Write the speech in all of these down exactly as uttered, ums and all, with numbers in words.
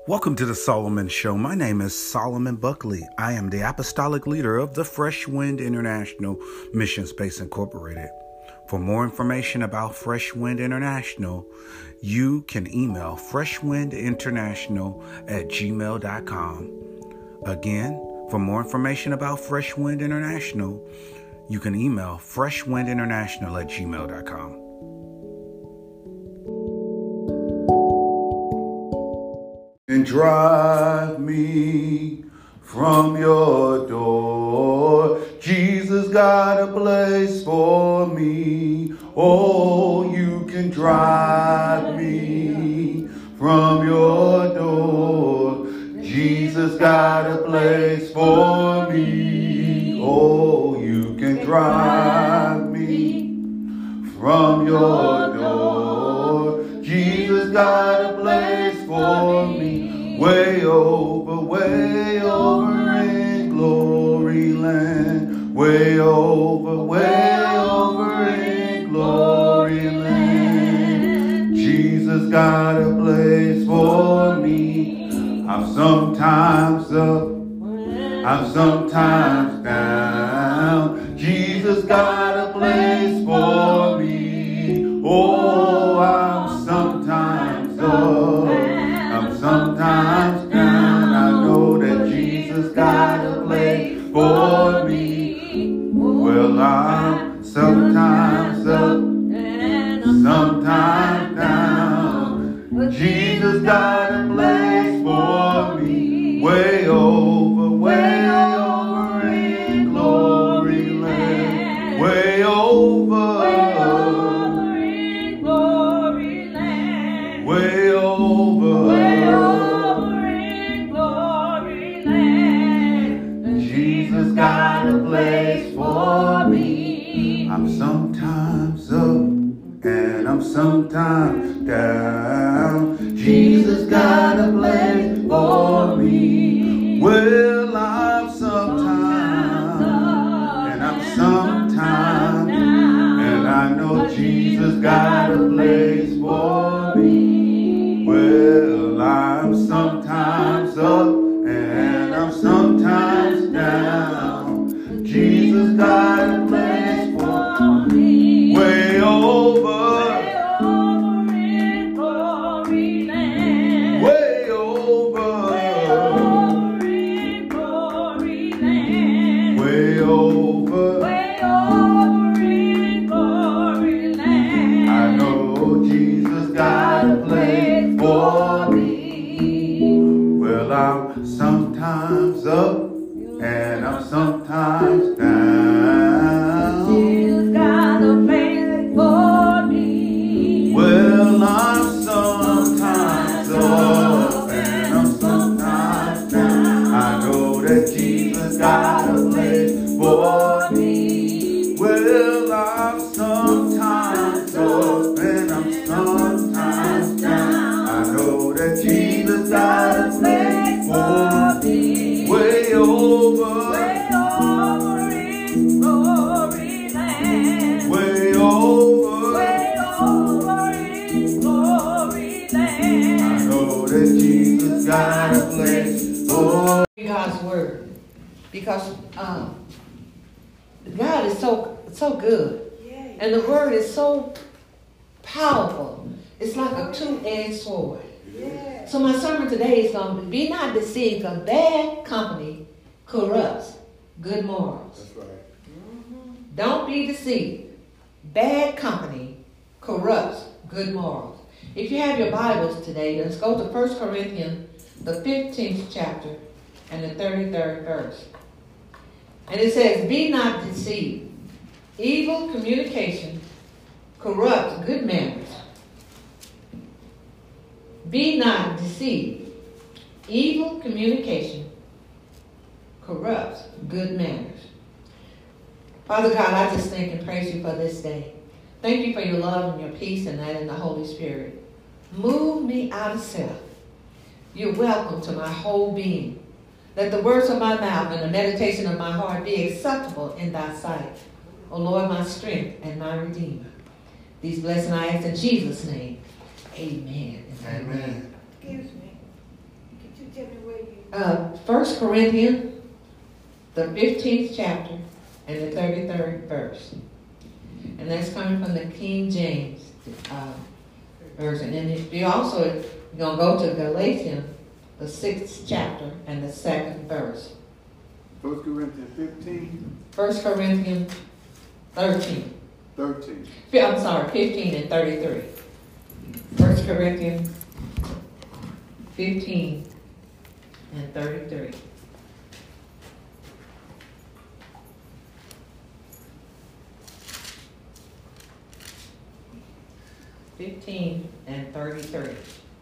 Welcome to the Solomon Show. My name is Solomon Buckley. I am the apostolic leader of the Fresh Wind International Mission Space Incorporated. For more information about Fresh Wind International, you can email freshwindinternational at gmail dot com. Again, for more information about Fresh Wind International, you can email freshwindinternational at gmail dot com. And drive me from your door. Jesus got a place for me. Oh, you can drive me from your door. Jesus got a place for me. Oh, you can drive me from your door. Jesus got a place for me. Way over, way over in glory land. Way over, way over in glory land. Jesus got a place for me. I'm sometimes up, I'm sometimes down. Jesus got a place for me. Oh, I'm sometimes up, I'm sometimes down. I know that Jesus got a place for me. Well, I'm sometimes up, sometimes down. Jesus got a place for me. Way over, way over in glory land. Way over, way over in glory land. Way over, way over in glory land. Jesus got a place for me. I'm sometimes up and I'm sometimes down. Jesus got a place for me. Well, I'm sometimes up and I'm sometimes down. And I know Jesus got a place for me. Well, I'm sometimes up and I'm sometimes down. Jesus got a place for me. Way over, way over in glory land. Way over, way over in glory land. Way over, way over in glory land. I know Jesus got a place for me. Well, I'm sometimes up and I'm sometimes down. Jesus got a place for me. Well, I'm sometimes up and I'm sometimes down. I know that Jesus got a place for me. Well, I'm sometimes up and I'm sometimes down. I know that Jesus got a place for me. Way over, way over in glory land. Way over, way over in glory land. I know that Jesus got a place for God's word, because um, God is so so good, and the word is so powerful. It's like a two-edged sword. So my sermon today is going to be, be not deceived, because bad company corrupts good morals. That's right. Mm-hmm. Don't be deceived. Bad company corrupts good morals. If you have your Bibles today, let's go to First Corinthians, the fifteenth chapter, and the thirty-third verse. And it says, be not deceived. Evil communication corrupts good manners. Be not deceived. Evil communication corrupts good manners. Father God, I just thank and praise you for this day. Thank you for your love and your peace and that in the Holy Spirit. Move me out of self. You're welcome to my whole being. Let the words of my mouth and the meditation of my heart be acceptable in thy sight. O Lord, my strength and my redeemer. These blessings I ask in Jesus' name. Amen. Amen. Excuse me. uh, First Corinthians, the fifteenth chapter, and the thirty-third verse. And that's coming from the King James uh, version. And if you also, you're going to go to Galatians, the sixth chapter, and the second verse. First Corinthians fifteen. First Corinthians thirteen. thirteen. I'm sorry, fifteen and thirty-three. First Corinthians fifteen and thirty-three. Fifteen and thirty-three.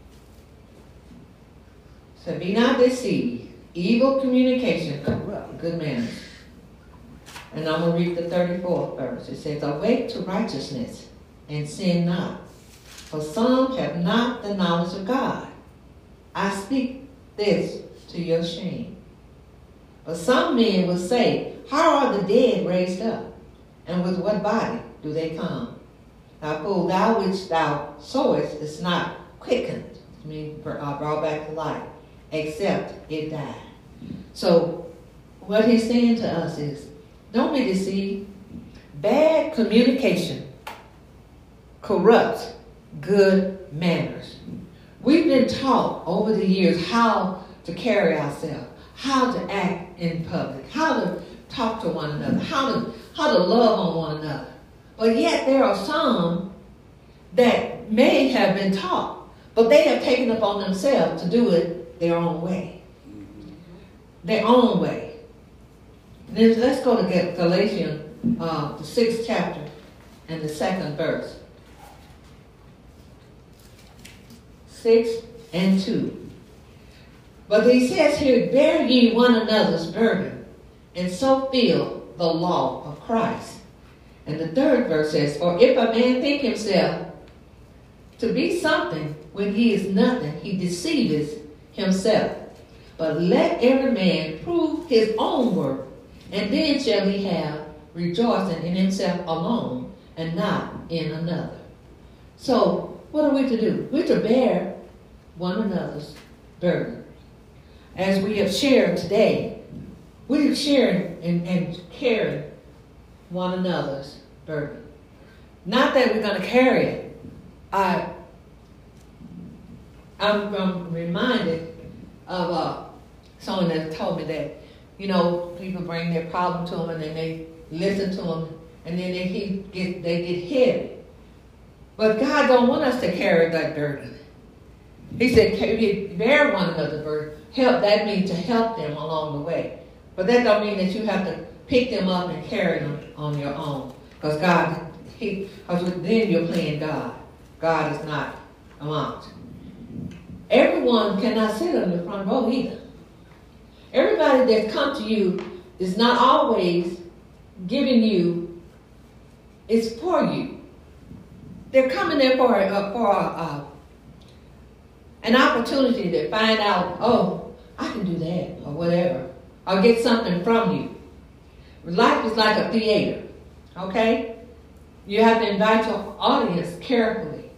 So be not deceived. Evil communication corrupt good manners. And I'm going to read the thirty-fourth verse. It says, awake to righteousness and sin not. For some have not the knowledge of God. I speak this to your shame. But some men will say, how are the dead raised up? And with what body do they come? Thou fool, thou which thou sowest is not quickened, I mean, brought back to life, except it died. So what he's saying to us is, don't be deceived. Bad communication corrupts good manners. We've been taught over the years how to carry ourselves, how to act in public, how to talk to one another, how to how to love on one another. But yet there are some that may have been taught, but they have taken upon themselves to do it their own way. Their own way. Then let's go to Galatians, uh, the sixth chapter and the second verse. Six and two. But he says here, bear ye one another's burden, and so fulfill the law of Christ. And the third verse says, for if a man think himself to be something when he is nothing, he deceiveth himself. But let every man prove his own work, and then shall he have rejoicing in himself alone, and not in another. So, what are we to do? We're to bear one another's burden. As we have shared today, we're sharing and, and carrying one another's burden. Not that we're going to carry it. I, I'm, I'm reminded of uh, someone that told me that, you know, people bring their problem to them and then they listen to them and then they get, they get heavy. But God don't want us to carry that burden. He said, bear one another's burden. Help, that means to help them along the way. But that don't mean that you have to pick them up and carry them on your own. Because God, he, because then you're playing God. God is not amongst. Everyone cannot sit on the front row either. Everybody that comes to you is not always giving you, it's for you. They're coming there for, uh, for uh, an opportunity to find out, oh, I can do that, or whatever. Or get something from you. Life is like a theater, okay? You have to invite your audience carefully.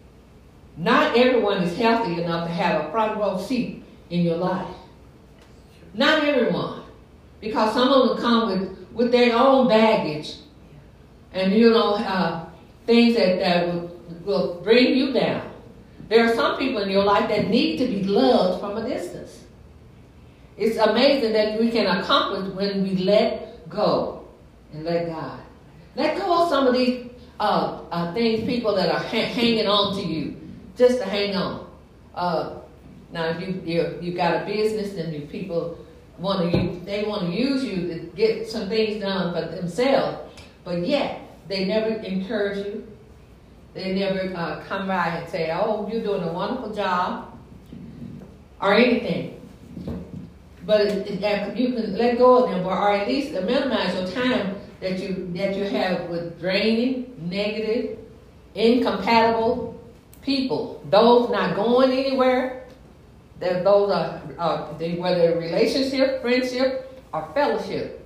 Not everyone is healthy enough to have a front row seat in your life. Not everyone. Because some of them come with, with their own baggage and, you know, uh, things that, that will, will bring you down. There are some people in your life that need to be loved from a distance. It's amazing that we can accomplish when we let go and let God. Let go of some of these uh, uh, things, people that are ha- hanging on to you, just to hang on. Uh, now, if you you you got a business and you people want to use, they want to use you to get some things done for themselves, but yet they never encourage you. They never uh, come by and say, "Oh, you're doing a wonderful job," or anything. But it, it, you can let go of them, or at least minimize your time that you that you have with draining, negative, incompatible people. Those not going anywhere. That those are uh, they, whether relationship, friendship, or fellowship.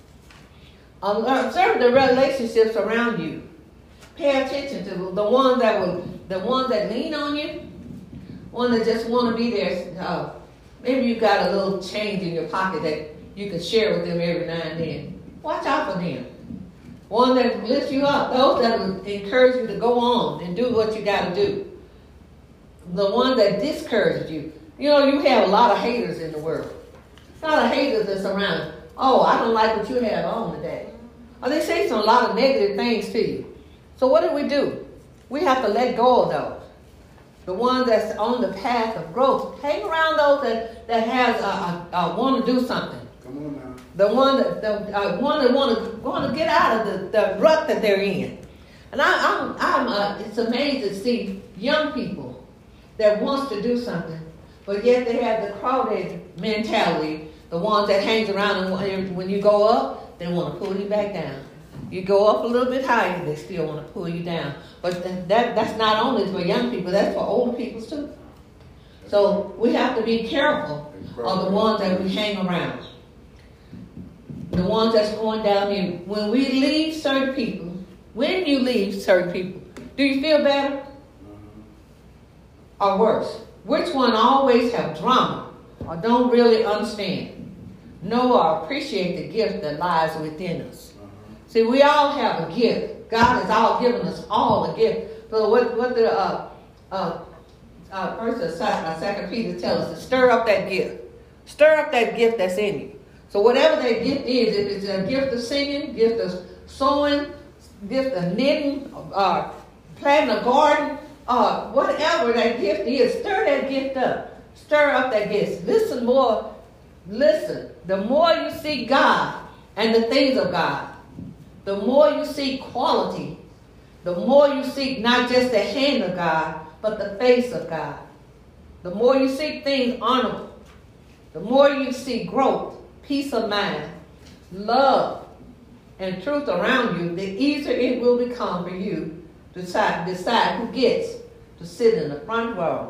Observe the relationships around you. Pay attention to the ones that will, the ones that lean on you, one that just want to be there. Uh, Maybe you got a little change in your pocket that you can share with them every now and then. Watch out for them. One that lifts you up. Those that will encourage you to go on and do what you got to do. The one that discourages you. You know, you have a lot of haters in the world. A lot of haters that's around. Oh, I don't like what you have on today. Or they say some a lot of negative things to you. So what do we do? We have to let go of those. The ones that's on the path of growth. Hang around those that, that has uh, uh, uh, want to do something. Come on now. The one that the uh, one that want to want to get out of the, the rut that they're in. And I, I'm I'm uh, it's amazing to see young people that wants to do something, but yet they have the crowded mentality. The ones that hangs around and when you go up, they want to pull you back down. You go up a little bit higher, they still want to pull you down. But that that's not only for young people, that's for older people too. So we have to be careful of the ones that we hang around. The ones that's going down here. When we leave certain people, when you leave certain people, do you feel better? Or worse? Which one always have drama or don't really understand? Know or appreciate the gift that lies within us. See, we all have a gift. God has all given us all a gift. So what, what the uh, uh, uh, first or second, second Peter tells us to stir up that gift. Stir up that gift that's in you. So whatever that gift is, if it's a gift of singing, gift of sewing, gift of knitting, uh, planting a garden, uh, whatever that gift is, stir that gift up. Stir up that gift. Listen more. Listen. The more you see God and the things of God, the more you seek quality, the more you seek not just the hand of God, but the face of God. The more you seek things honorable, the more you seek growth, peace of mind, love, and truth around you, the easier it will become for you to decide, decide who gets to sit in the front row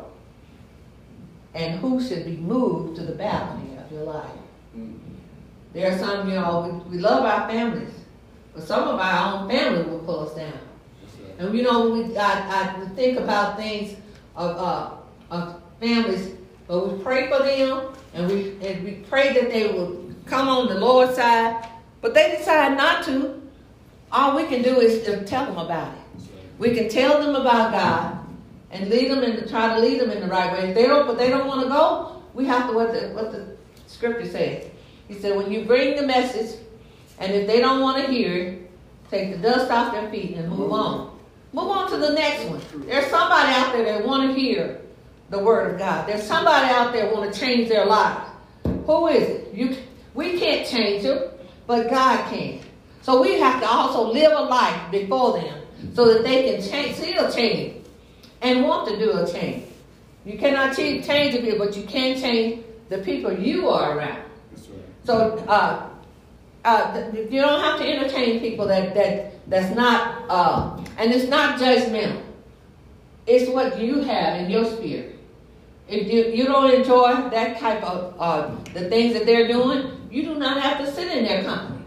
and who should be moved to the balcony of your life. There are some, you know, we, we love our families, but some of our own family will pull us down. And you know, we I, I think about things of, uh, of families, but we pray for them, and we and we pray that they will come on the Lord's side, but they decide not to. All we can do is to tell them about it. We can tell them about God and lead them and try to lead them in the right way. If they don't, but they don't want to go, we have to what the what the scripture says. He said, when you bring the message, and if they don't want to hear it, take the dust off their feet and move on. Move on to the next one. There's somebody out there that want to hear the word of God. There's somebody out there want to change their life. Who is it? You, we can't change them, but God can. So we have to also live a life before them so that they can change, see a change and want to do a change. You cannot change the people, but you can change the people you are around. That's right. So uh, uh, you don't have to entertain people that, that that's not, uh, and it's not judgmental. It's what you have in your spirit. If you, you don't enjoy that type of, uh, the things that they're doing, you do not have to sit in their company.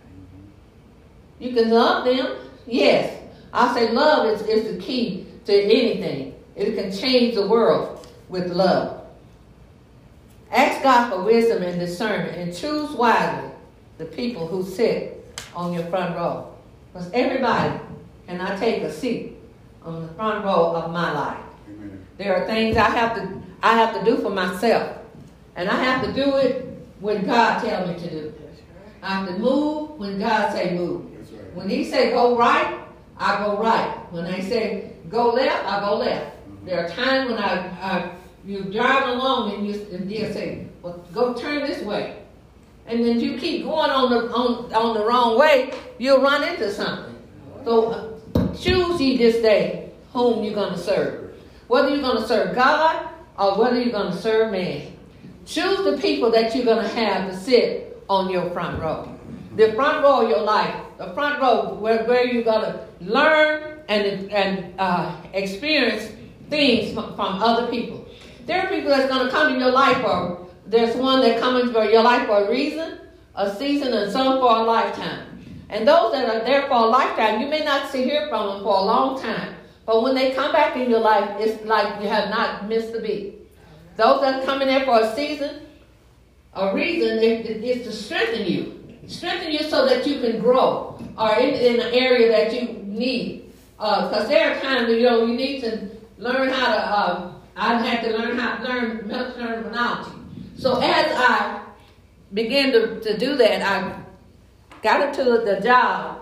You can love them. Yes. I say love is, is the key to anything. It can change the world with love. Ask God for wisdom and discernment and choose wisely the people who sit on your front row. Because everybody cannot take a seat on the front row of my life. Amen. There are things I have to I have to do for myself. And I have to do it when God tells me to do. I have to move when God say move. Right. When he say go right, I go right. When they say go left, I go left. Mm-hmm. There are times when I, I you drive along and you and they'll say, well, go turn this way. And then you keep going on the on, on the wrong way, you'll run into something. So uh, choose ye this day whom you're going to serve. Whether you're going to serve God or whether you're going to serve man. Choose the people that you're going to have to sit on your front row. The front row of your life. The front row where, where you're going to learn and, and uh, experience things from, from other people. There are people that's going to come in your life for, there's one that comes into your life for a reason, a season, and some for a lifetime. And those that are there for a lifetime, you may not see hear from them for a long time. But when they come back in your life, it's like you have not missed a beat. those that come in there for a season, a reason is to strengthen you. Strengthen you so that you can grow or in, in an area that you need. Because uh, there are times, you know, you need to learn how to, uh, I had to learn how to learn terminology. So as I began to, to do that, I got into the job,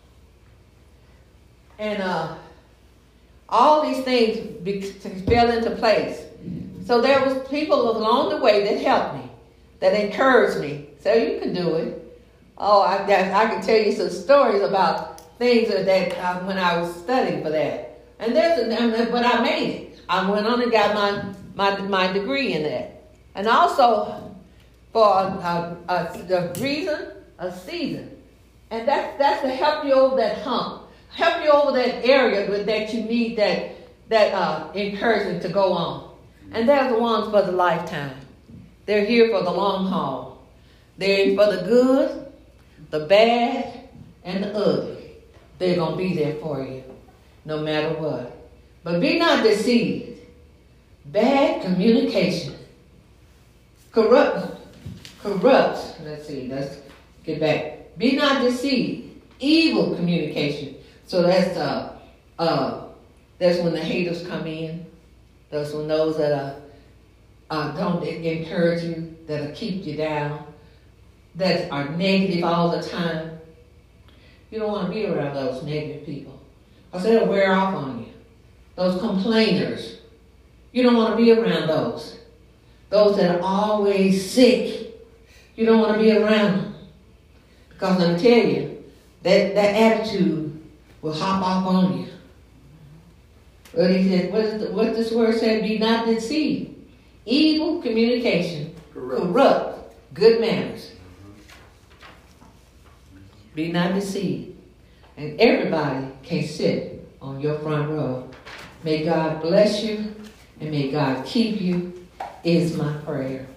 and uh, all these things be, fell into place. So there was people along the way that helped me, that encouraged me. So you can do it. Oh, I, I can tell you some stories about things that, that uh, when I was studying for that. And there's, a, but I made it. I went on and got my my, my degree in that. And also for a, a, a reason, a season. And that's, that's to help you over that hump. Help you over that area that you need that, that uh, encouragement to go on. And they're the ones for the lifetime. They're here for the long haul. They're in for the good, the bad, and the ugly. They're going to be there for you, no matter what. But be not deceived. Bad communication. Corrupt. Corrupt. Let's see. Let's get back. Be not deceived. Evil communication. So that's uh, uh, that's when the haters come in. That's when those that are, uh, don't encourage you, that'll keep you down, that are negative all the time. You don't want to be around those negative people, because they'll wear off on you. Those complainers, you don't want to be around those. Those that are always sick, you don't want to be around them. Because I'm tell you, that, that attitude will hop off on you. But he said, what, is the, what this word said? Be not deceived. Evil communication, corrupt, corrupt good manners. Be not deceived. And everybody can sit on your front row. May God bless you and may God keep you is my prayer.